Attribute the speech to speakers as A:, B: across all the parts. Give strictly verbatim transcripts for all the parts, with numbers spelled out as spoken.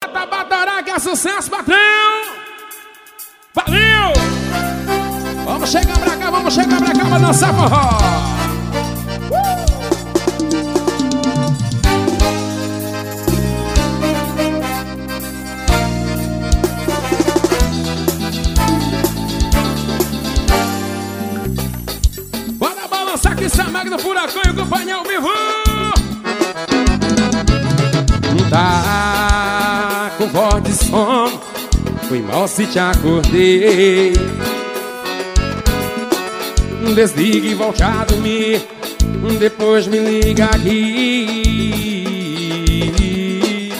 A: Bota pra torar que é sucesso, patrão! Valeu! Vamos chegar pra cá, vamos chegar pra cá pra dançar forró! Uh! Bora balançar que Samag do Furacão e companhia ao vivo! Tá com voz de sono, foi mal se te acordei. Desligue e volte a dormir, depois me liga aqui.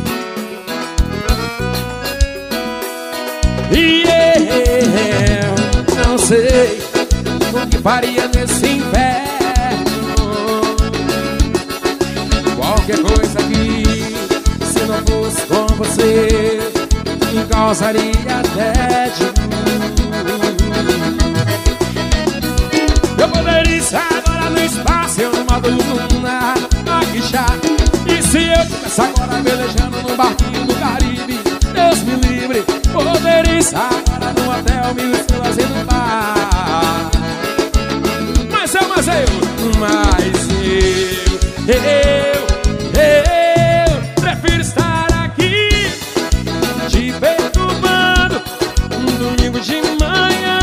A: E eu não sei o que faria nesse inferno. Qualquer coisa que, se não fosse com você, me causaria tédio. Eu poderia estar agora no espaço, eu no modo luna, aqui chato. E se eu tivesse agora velejando no barquinho do Caribe, Deus me livre. Poderia estar agora no hotel, mil estrelas e no bar. Mas eu, mas eu, mas eu, eu, eu prefiro estar aqui te perturbando um domingo de manhã.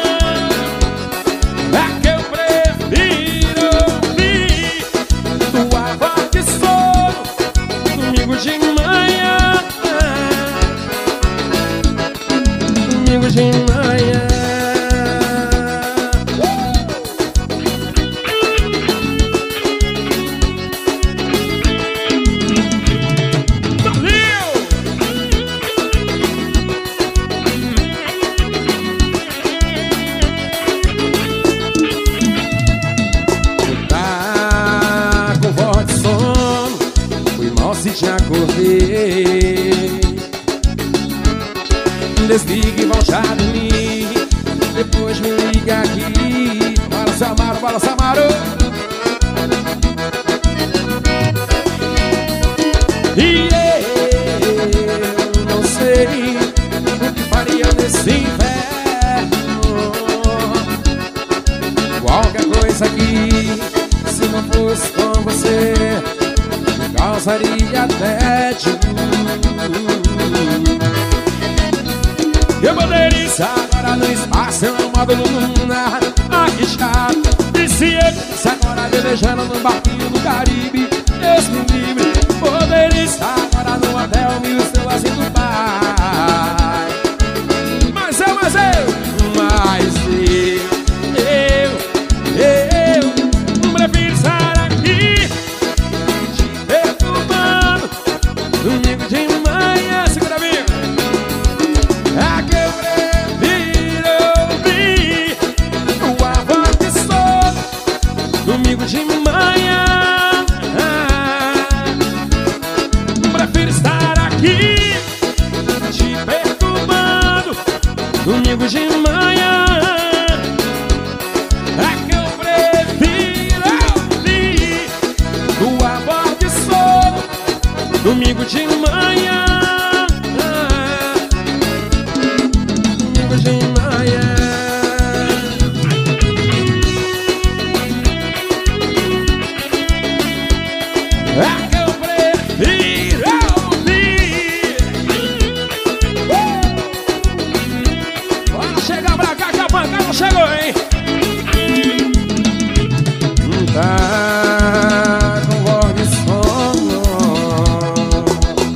A: É que eu prefiro ouvir tua voz de sono domingo de manhã. Domingo de manhã. Se te acordei, desligue e volte a dormir, depois me liga aqui. Bora, Samaro, bora, Samaro. E eu não sei o que faria nesse inverno. Qualquer coisa aqui, se não fosse com você, causaria tédio. Eu poderia estar agora no espaço, eu no modo luna, aqui chato. E se eu estivesse agora velejando no barquinho do Caribe, Deus me livre. Poderia estar agora no hotel, mil estrelas e no bar. Mas eu, mas eu, mas eu, eu, eu prefiro estar aqui domingo de manhã, segura amigo. É que eu prefiro ouvir tua voz de sono domingo de manhã. Prefiro estar aqui te perturbando domingo de manhã.